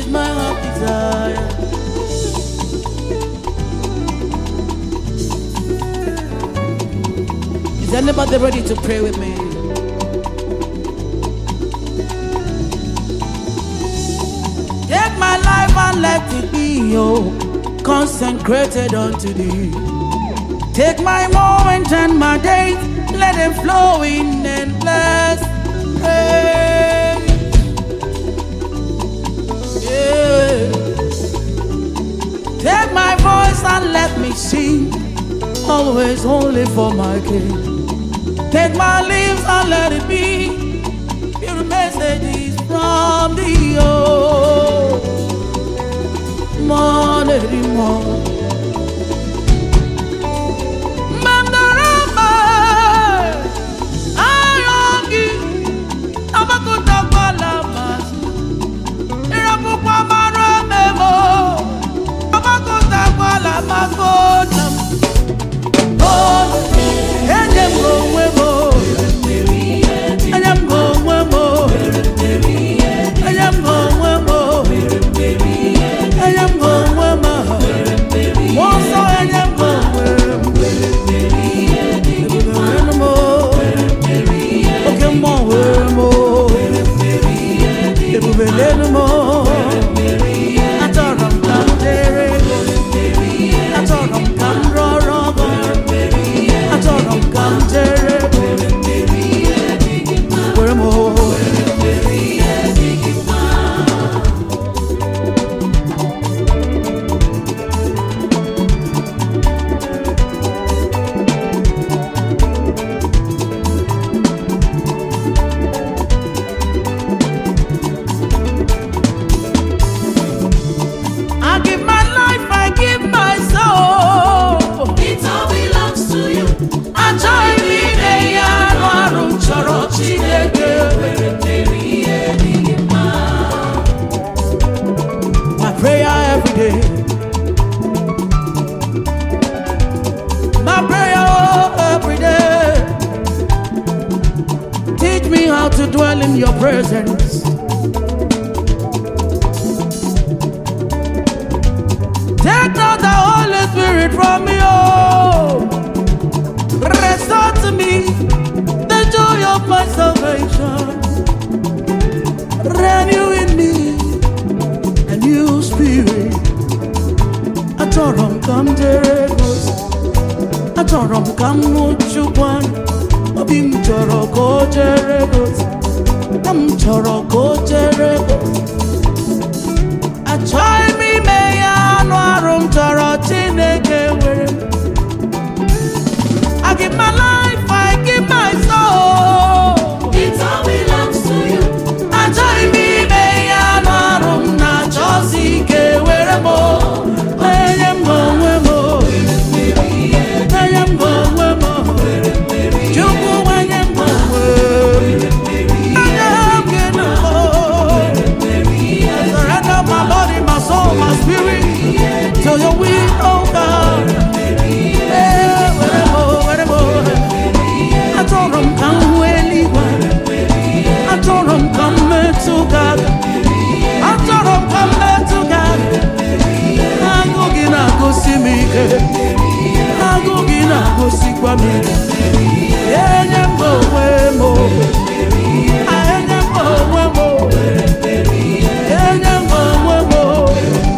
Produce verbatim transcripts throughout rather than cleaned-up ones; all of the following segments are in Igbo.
is my heart desire. Is anybody ready to pray with me? Take my life and let it be, oh, consecrated unto thee. Take my moments and my days, let them flow in endless praise. Yeah. Take my voice and let me sing, always only for my King. Take my lips and let it be pure messages from the old. More than more. To dwell in your presence. Take not the Holy Spirit from me, oh. Restore to me the joy of my salvation. Renew in me a new spirit. Atorum come Jeregos, Atorum come Muchuan. Bim choro ko Jeregos, am choro ko Jeregos. I try me me anu arum choro Chineke were. I give my life, I give my soul. It all belongs to you. I try me me anu arum na chosi ke were mo. I am going mo. I am going mo. My spirit to your will, oh God. Hey, whatever, whatever. I told them come anywhere. I told them come to God. I told them come to God. I go get a go see me. I go get a go see kwa me. Yeah, yeah, go way more. I yeah, go way more. Yeah, yeah, go way more.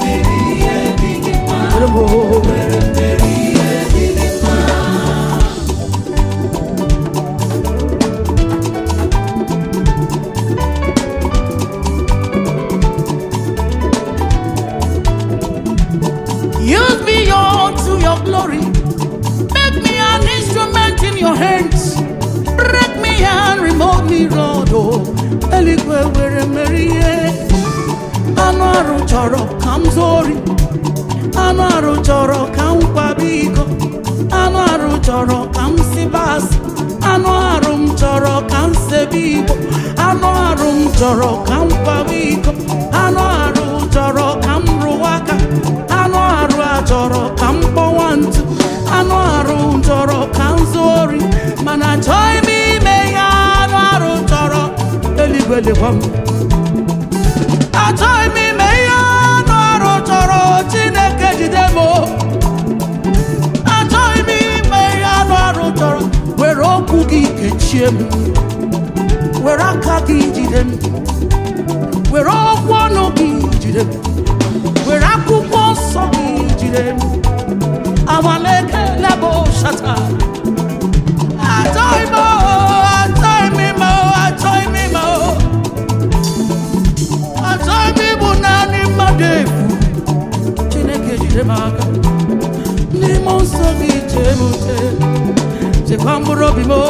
Use me on to your glory. Make me an instrument in your hands. Break me and remold me, Lord. Oh, Eligwe were Marie. Anu choro kamzori. Anu choro kam kwabiko. Anu choro kam sibas. Anu choro kam sebibo. Anu choro kam kwabiko. Anu choro kam ruwaka. Anu choro kam powantu. Anu choro kam zori. Mana joy me me anu choro. Eligwe le wam. Joy me me kpuchie m, were aka gị jide m, were ọgwụ ọnụ gị jide m, were akwụkwọ nsọ gị jide m. Amaleke lebo shata. Atoy mo, atoy mi mo, atoy mi mo, atoy mi mo na ni madefu. Chineke jide m aka, ni mo nsọ gị jemute, chekwamburo bi mo.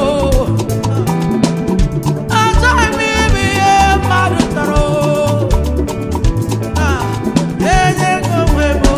Atoy mi mi e mmadụ taro. Ah, enye nwe mo.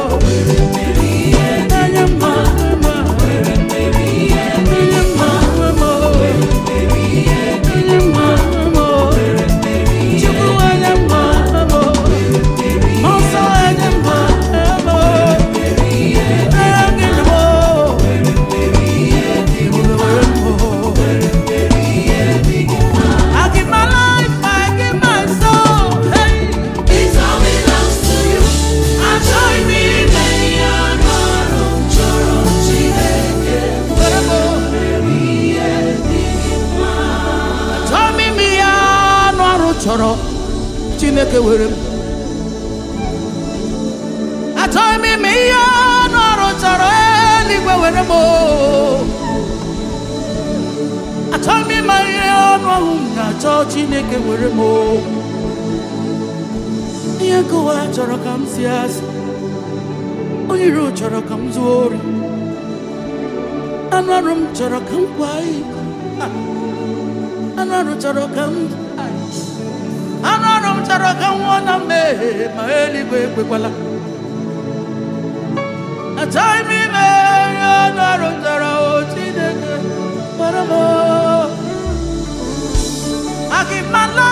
Chọrọ Chineke were m. Achọghị m ime ihe ọnụ ọrụ chọrọ eluigwe were m. Achọghị m ime ihe ọnụ ọrụ m na-achọ Chineke were m. Ihe nkụwa chọrọ ka m si asị, onye iro chọrọ ka m zuo ori, anụ ọrụ m chọrọ ka m kwa iko, anụ ọrụ chọrọ ka m anọrọ m chọrọ ka nwa na mmehie ma eluigwe ekwekwala. Achọghị m ime ihe anọrọ m chọrọ Chineke gwara m. Agị mala